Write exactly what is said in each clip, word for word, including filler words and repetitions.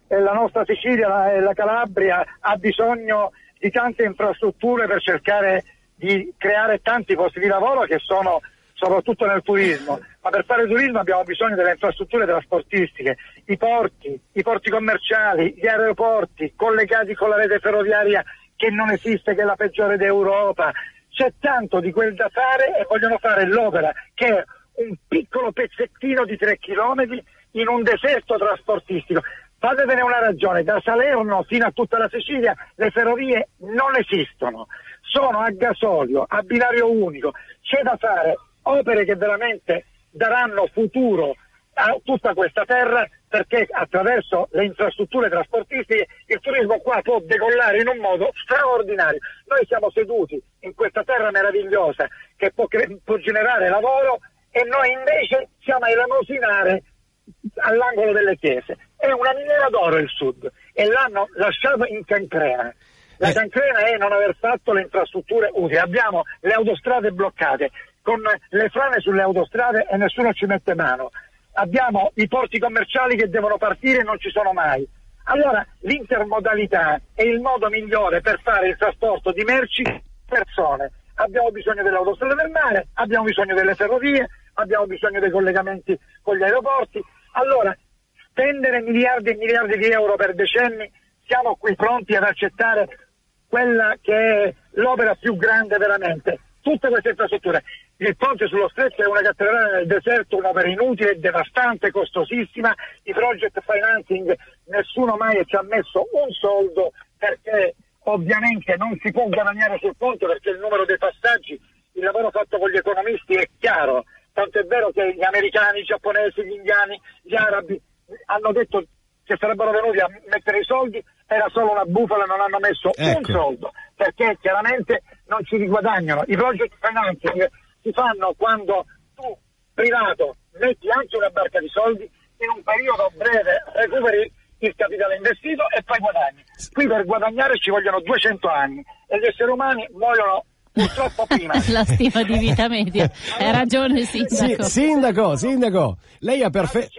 eh, la nostra Sicilia e la, la Calabria ha bisogno di tante infrastrutture per cercare di creare tanti posti di lavoro che sono soprattutto nel turismo, ma per fare turismo abbiamo bisogno delle infrastrutture trasportistiche, i porti, i porti commerciali, gli aeroporti collegati con la rete ferroviaria che non esiste, che è la peggiore d'Europa. C'è tanto di quel da fare e vogliono fare l'opera che è un piccolo pezzettino di tre chilometri in un deserto trasportistico. Fatevene una ragione, da Salerno fino a tutta la Sicilia le ferrovie non esistono, sono a gasolio, a binario unico, c'è da fare opere che veramente daranno futuro a tutta questa terra, perché attraverso le infrastrutture trasportistiche il turismo qua può decollare in un modo straordinario. Noi siamo seduti in questa terra meravigliosa che può, cre- può generare lavoro e noi invece siamo a elemosinare all'angolo delle chiese. È una miniera d'oro il sud e l'hanno lasciato in cancrena. La cancrena è non aver fatto le infrastrutture utili. Abbiamo le autostrade bloccate con le frane sulle autostrade e nessuno ci mette mano. Abbiamo i porti commerciali che devono partire e non ci sono mai. Allora l'intermodalità è il modo migliore per fare il trasporto di merci e persone. Abbiamo bisogno delle autostrade del mare, abbiamo bisogno delle ferrovie, abbiamo bisogno dei collegamenti con gli aeroporti. Allora, spendere miliardi e miliardi di euro per decenni, siamo qui pronti ad accettare quella che è l'opera più grande veramente. Tutte queste infrastrutture. Il ponte sullo stretto è una cattedrale nel deserto, un'opera inutile, devastante, costosissima. I project financing nessuno mai ci ha messo un soldo, perché ovviamente non si può guadagnare sul ponte, perché il numero dei passaggi, il lavoro fatto con gli economisti è chiaro. Tanto è vero che gli americani, i giapponesi, gli indiani, gli arabi hanno detto che sarebbero venuti a mettere i soldi, era solo una bufala, non hanno messo ecco. un soldo, perché chiaramente non ci riguadagnano. I project financing si fanno quando tu, privato, metti anche una barca di soldi, in un periodo breve recuperi il capitale investito e poi guadagni. Qui per guadagnare ci vogliono duecento anni e gli esseri umani muoiono purtroppo prima. La stima di vita media. Hai ragione, sindaco. Sì, sindaco, sindaco, lei ha, perfe-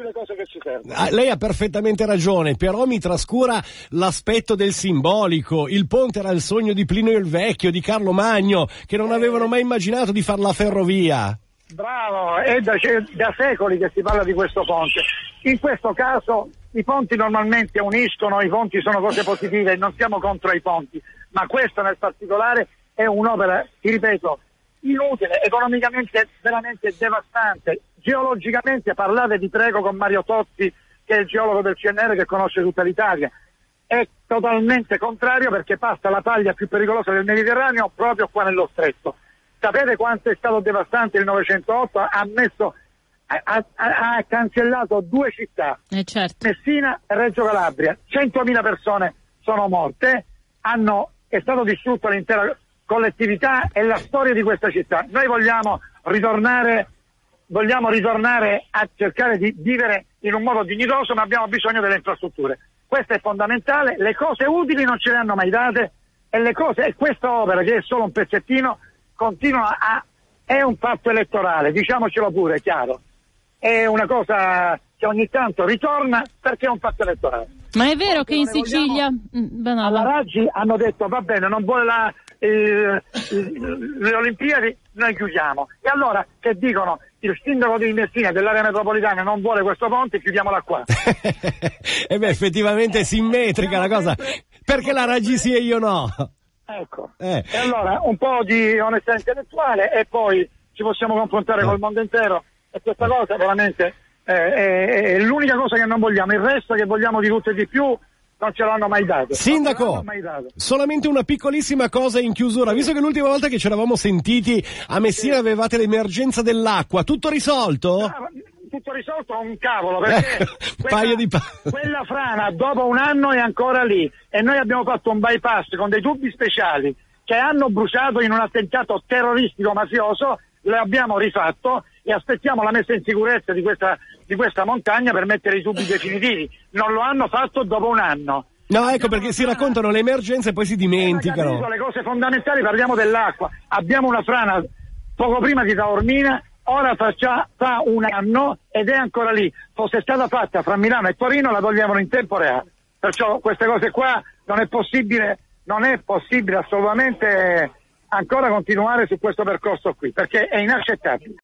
ah, lei ha perfettamente ragione, però mi trascura l'aspetto del simbolico. Il ponte era il sogno di Plinio il Vecchio, di Carlo Magno, che non avevano mai immaginato di far la ferrovia. Bravo, è da, da secoli che si parla di questo ponte. In questo caso i ponti normalmente uniscono, i ponti sono cose positive, non siamo contro i ponti, ma questo nel particolare è un'opera, ti ripeto, inutile, economicamente veramente devastante. Geologicamente, parlate di prego con Mario Totti, che è il geologo del C N R che conosce tutta l'Italia, è totalmente contrario, perché passa la paglia più pericolosa del Mediterraneo proprio qua nello stretto. Sapete quanto è stato devastante il Novecentootto? Ha messo, ha, ha, ha cancellato due città, eh certo. Messina e Reggio Calabria, centomila persone sono morte, hanno, è stato distrutto l'intera collettività e la storia di questa città. Noi vogliamo ritornare, vogliamo ritornare a cercare di vivere in un modo dignitoso, ma abbiamo bisogno delle infrastrutture. Questo è fondamentale, le cose utili non ce le hanno mai date e le cose, e questa opera, che è solo un pezzettino, continua a, è un fatto elettorale, diciamocelo pure, chiaro. È una cosa che ogni tanto ritorna perché è un fatto elettorale. Ma è vero che in vogliamo, Sicilia mm, no, alla no. Raggi hanno detto va bene, non vuole la Eh, le Olimpiadi, noi chiudiamo. E allora che dicono? Il sindaco di Messina, dell'area metropolitana, non vuole questo ponte, chiudiamola qua. E beh, effettivamente è simmetrica la cosa, perché la Raggi sì e io no. Ecco, eh. E allora un po' di onestà intellettuale e poi ci possiamo confrontare eh. col mondo intero, e questa cosa veramente eh, è, è l'unica cosa che non vogliamo. Il resto che vogliamo di tutto e di più non ce l'hanno mai dato. Sindaco, mai dato. Solamente una piccolissima cosa in chiusura, visto che l'ultima volta che ci eravamo sentiti a Messina sì. avevate l'emergenza dell'acqua, tutto risolto? Ah, tutto risolto un cavolo, perché eh, quella, paio di pa- quella frana dopo un anno è ancora lì e noi abbiamo fatto un bypass con dei tubi speciali che hanno bruciato in un attentato terroristico mafioso, lo abbiamo rifatto e aspettiamo la messa in sicurezza di questa di questa montagna per mettere i tubi definitivi. Non lo hanno fatto dopo un anno. No, ecco perché si raccontano le emergenze e poi si dimenticano. Capito, le cose fondamentali, parliamo dell'acqua. Abbiamo una frana poco prima di Taormina, ora fa, già, fa un anno ed è ancora lì. Fosse stata fatta fra Milano e Torino la toglievano in tempo reale. Perciò queste cose qua non è possibile, non è possibile assolutamente ancora continuare su questo percorso qui, perché è inaccettabile.